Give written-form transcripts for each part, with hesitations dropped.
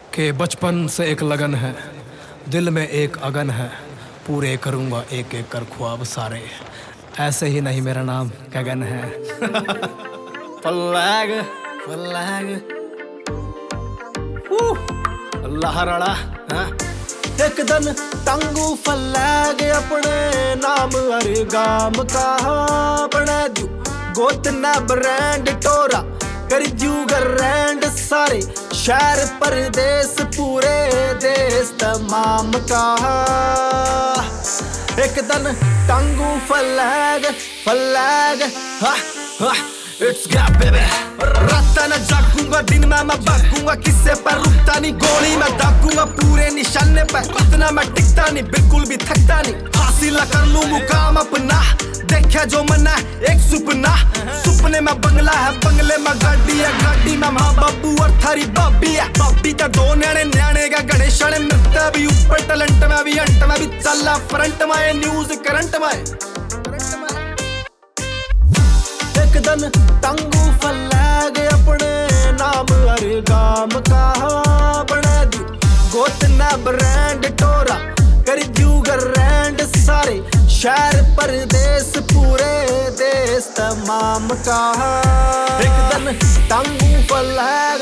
कि बचपन से एक लगन है, दिल में एक अगन है, पूरे करूँगा एक एक कर ख्वाब सारे। ऐसे ही नहीं मेरा नाम गगन है। फलैग फलैग अल्लाह राड़ा एक दिन टंगू फलैग अपने नाम अरे गाम का बना दू गोतना ब्रांड टोरा कर जू ग्रैंड सारे शहर परदेस पूरे देश तमाम का एक दिन टंगू फलैग फलैग इट्स गैप बेबी रात न जागूंगा दिन में मैं भागूंगा किससे पर रुकता नहीं गोली मैं दागूंगा पूरे निशाने पर इतना मैं टिकता नहीं बिल्कुल भी थकता नहीं हासिल कर लूं मुकाम अपना देखा जो मना एक सुपना सुपने में बंगला है बंगले में गाड़ी है गाड़ी में माँ बाबू और थारी बाबी है बाबी का दो न्याणे न्याणे का गणेश ने नृत्य भी ऊपर टैलेंट में भी अंट में भी चला फ्रंट में न्यूज करंट में एक दिन टंगू फलैग अपने नाम अरे गाम का बना दू गोतना ब्रांड टोरा कर जू ग्रैंड सारे शहर परदेस पूरे देश तमाम का एक दिन टंगू फलैग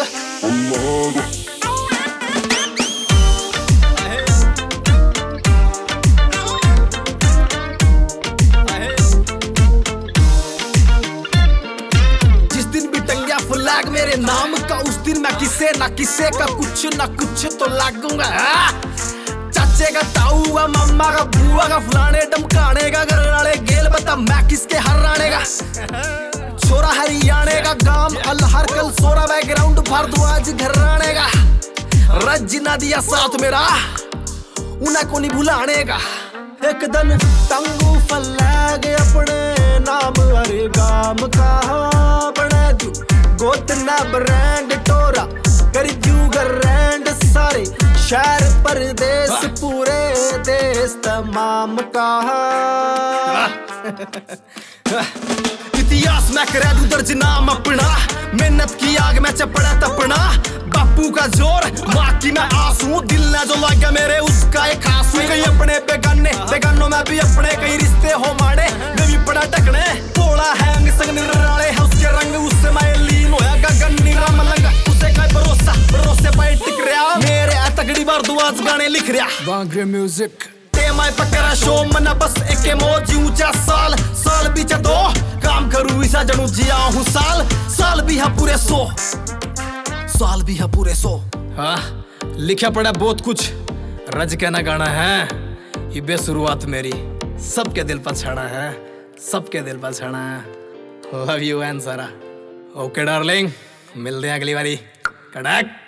फ्लैग मेरे नाम का उस दिन मैं किसे ना किसे का कुछ ना कुछ तो लागूंगा। चाचे का ताऊगा मम्मा का बुआ का फलाने डमकाने का घर वाले गेल बता मैं किसके हराने का छोरा हरियाणे का गांव अलहर कल सोरा बैकग्राउंड भारद्वाज घराने का रज जिना दिया साथ मेरा उन्हें को नहीं भुलाने का एक दिन टंगू फलैग अपने नाम अरे गाम का बना दू गोतना ब्रांड टोरा कर जू ग्रैंड सारे शहर परदेस पूरे देश तमाम का इतिहास में करे दू दर्ज नाम अपना मेहनत की आग में चपड़ा तपना बापू का जोर माँ की मैं आंसू दिल ने जो लगा मेरे उसका एक आंसू कहीं अपने बेगाने बेगानों में भी अपने कई रिश्ते हो माड़े वे भी बड़ा टकने पोला है अंग संग निराले है उसके रंग उससे मैं लीन होया गगन निरा मलंग उसे का भरोसा भरोसे पे टिक रहा मेरे तगड़ी बार दुआज गाने लिख रहा बांग्रे म्यूजिक टेमाय पकड़ा शो मना बस एके मौज ऊंचा साल साल बीचा दो काम करूं ऐसा जनू जिया हूं साल साल भी है पूरे 100 साल भी है पूरे 100 हाँ लिखा पड़ा बहुत कुछ रज के ना गाना है ये बेशुरुआत मेरी सबके दिल पर छाना है सबके दिल पर छाना है लव यू एंड सारा ओके डार्लिंग मिलते हैं अगली बारी कड़क।